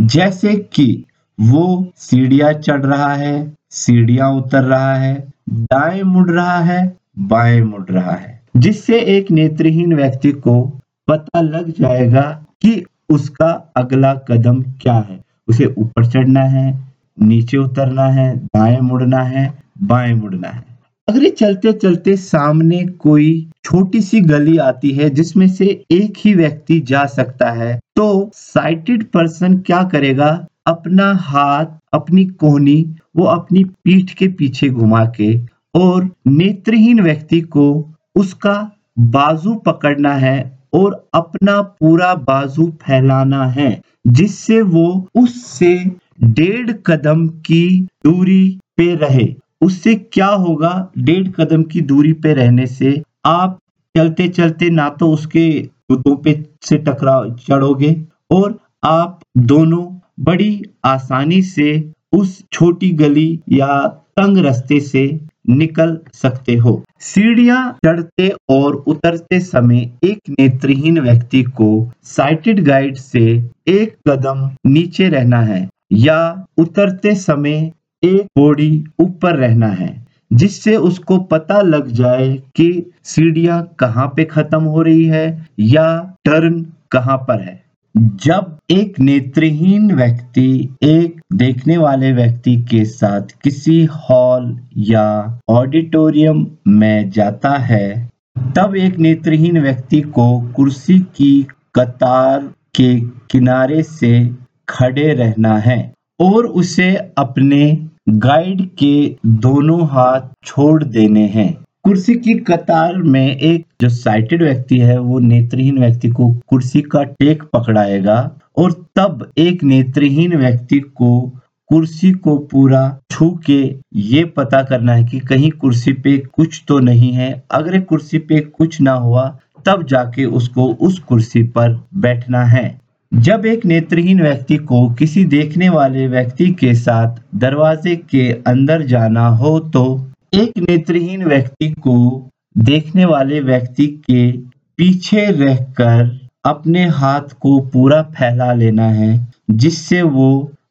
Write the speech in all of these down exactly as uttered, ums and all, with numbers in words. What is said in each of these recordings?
जैसे कि वो सीढ़ियां चढ़ रहा है, सीढ़ियां उतर रहा है, दाएं मुड़ रहा है, बाएं मुड़ रहा है, जिससे एक नेत्रहीन व्यक्ति को पता लग जाएगा कि उसका अगला कदम क्या है। उसे ऊपर चढ़ना है, नीचे उतरना है, दाएं मुड़ना है, बाएं मुड़ना है। अगर ये चलते चलते सामने कोई छोटी सी गली आती है जिसमें से एक ही व्यक्ति जा सकता है, तो साइटेड पर्सन क्या करेगा, अपना हाथ, अपनी कोहनी वो अपनी पीठ के पीछे घुमा के और नेत्रहीन व्यक्ति को उसका बाजू पकड़ना है और अपना पूरा बाजू फैलाना है, जिससे वो उससे डेढ़ कदम की दूरी पे रहे। उससे क्या होगा, डेढ़ कदम की दूरी पे रहने से आप चलते चलते ना तो उसके घुटनों पे से टकराव चढ़ोगे और आप दोनों बड़ी आसानी से उस छोटी गली या तंग रास्ते से निकल सकते हो। सीढ़ियां चढ़ते और उतरते समय एक नेत्रहीन व्यक्ति को साइटेड गाइड से एक कदम नीचे रहना है या उतरते समय एक पौड़ी ऊपर रहना है, जिससे उसको पता लग जाए कि सीढ़ियां कहाँ पे खत्म हो रही है या टर्न कहाँ पर है। जब एक नेत्रहीन व्यक्ति एक देखने वाले व्यक्ति के साथ किसी हॉल या ऑडिटोरियम में जाता है, तब एक नेत्रहीन व्यक्ति को कुर्सी की कतार के किनारे से खड़े रहना है और उसे अपने गाइड के दोनों हाथ छोड़ देने हैं। कुर्सी की कतार में एक जो साइटेड व्यक्ति है वो नेत्रहीन व्यक्ति को कुर्सी का टेक पकड़ाएगा और तब एक नेत्रहीन व्यक्ति को कुर्सी को पूरा छू के ये पता करना है कि कहीं कुर्सी पे कुछ तो नहीं है। अगर कुर्सी पे कुछ ना हुआ तब जाके उसको उस कुर्सी पर बैठना है। जब एक नेत्रहीन व्यक्ति को किसी देखने वाले व्यक्ति के साथ दरवाजे के अंदर जाना हो तो एक नेत्रहीन व्यक्ति को देखने वाले व्यक्ति के पीछे रहकर अपने हाथ को पूरा फैला लेना है, जिससे वो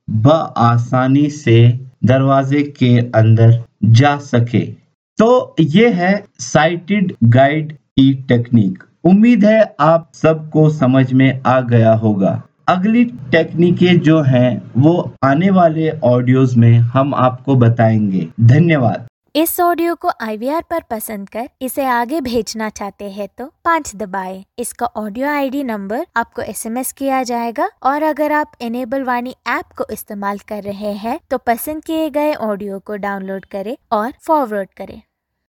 बआसानी से दरवाजे के अंदर जा सके। तो ये है साइटेड गाइड की टेक्निक। उम्मीद है आप सबको समझ में आ गया होगा। अगली टेक्निकें जो हैं वो आने वाले ऑडियोज में हम आपको बताएंगे। धन्यवाद। इस ऑडियो को आई वी आर पर पसंद कर इसे आगे भेजना चाहते हैं तो पाँच दबाएं। इसका ऑडियो आई डी नंबर आपको एस एम एस किया जाएगा और अगर आप इनेबल वाणी ऐप को इस्तेमाल कर रहे हैं तो पसंद किए गए ऑडियो को डाउनलोड करें और फॉरवर्ड करें।